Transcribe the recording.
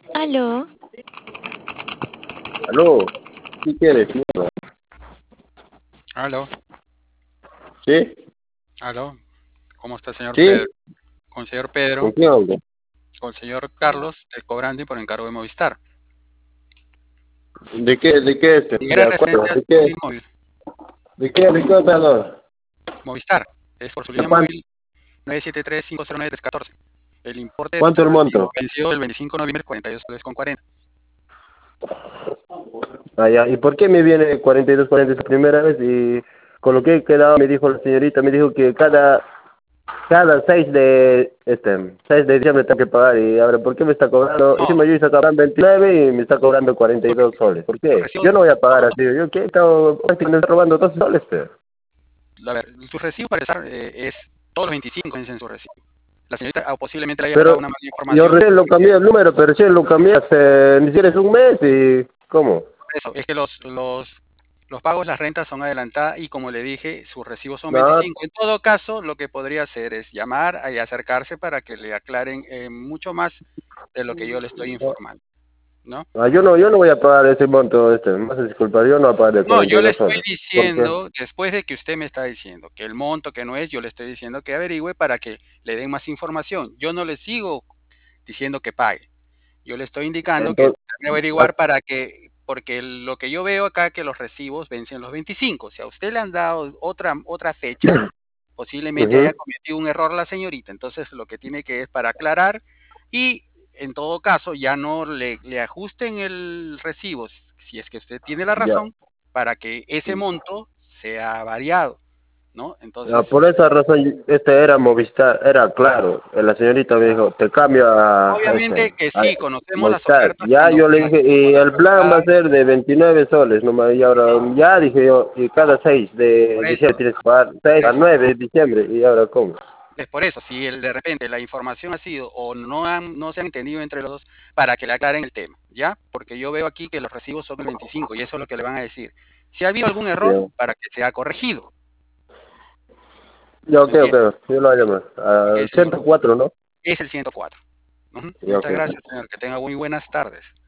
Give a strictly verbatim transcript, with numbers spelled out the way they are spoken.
Aló, Aló, ¿qué quieres? Mierda? Aló, ¿Sí? aló, ¿cómo está el señor Pedro? ¿Sí? Con el señor ¿Con Pedro, quién hablo? con el señor Carlos, el cobrante por encargo de Movistar. ¿De qué? ¿De qué este? Y De era acuerdo. referente a ¿De su qué? línea móvil. ¿De qué? ¿De qué operador? Movistar, es por su ¿De línea cuánto? móvil nueve siete tres, cinco cero nueve, tres uno cuatro. El importe de ¿Cuánto su el recibo monto? venció el veinticinco de noviembre, cuarenta y dos soles con cuarenta. Ah, ya. ¿Y por qué me viene cuarenta y dos cuarenta esa primera vez? Y con lo que he quedado, me dijo la señorita, me dijo que cada cada seis de este seis de diciembre tengo que pagar. Y ahora, ¿por qué me está cobrando? No, Encima yo hice cobrar veintinueve y me está cobrando cuarenta y porque dos soles. ¿Por sus qué? recibos, Yo no voy a pagar no, así. ¿Yo qué? He estado prácticamente robando dos soles, pero. a ver, su recibo para empezar eh, es todos los veinticinco en su recibo. La señorita ah, posiblemente le haya Pero mandado una mala yo información. recién lo cambié el número, pero recién lo cambié hace ni siquiera es un mes y ¿cómo? Eso, es que los, los, los pagos, las rentas son adelantadas y como le dije, sus recibos son No, veinticinco. En todo caso, lo que podría hacer es llamar y acercarse para que le aclaren eh, mucho más de lo que yo le estoy informando, ¿no? ah, yo no, yo no voy a pagar ese monto, este, me hace disculpar, yo no voy a pagar de No, cuarenta y yo le dos estoy soles. ¿Por qué? diciendo, después de que usted me está diciendo que el monto que no es, yo le estoy diciendo que averigüe para que le den más información. Yo no le sigo diciendo que pague. Yo le estoy indicando que Entonces, trate de averiguar para que, porque lo que yo veo acá que los recibos vencen los veinticinco. Si a usted le han dado otra, otra fecha, posiblemente haya ujú, cometido un error la señorita. Entonces lo que tiene que es para aclarar y en todo caso ya no le, le ajusten el recibo, si es que usted tiene la ya. razón, para que ese monto sea variado, ¿no? Ah, Entonces, por esa razón, este era Movistar, era claro. eh, La señorita me dijo, te cambio a, a este, obviamente que a sí, conocemos las Movistar. ofertas Ya cuando yo le las dije, tenemos y el plan va a actualizadas, ser de veintinueve soles, nomás, y ahora ya dije yo, y cada seis de por diciembre eso, tienes que pagar, seis por a eso. nueve de diciembre, y ahora cómo. Es por eso, si el- de repente la información ha sido o no, han, no se han entendido entre los dos, para que le aclaren el tema, ¿ya? Porque yo veo aquí que los recibos son el veinticinco y eso es lo que le van a decir. Si ha habido algún error, Ya, para que sea corregido, ya, ¿me ok, entiende? ok, yo lo voy a llamar. Ok, Al señor. ciento cuatro, ¿no? Es el ciento cuatro. Ujú. Ya, ok, Muchas ok. gracias, señor. Que tenga muy buenas tardes.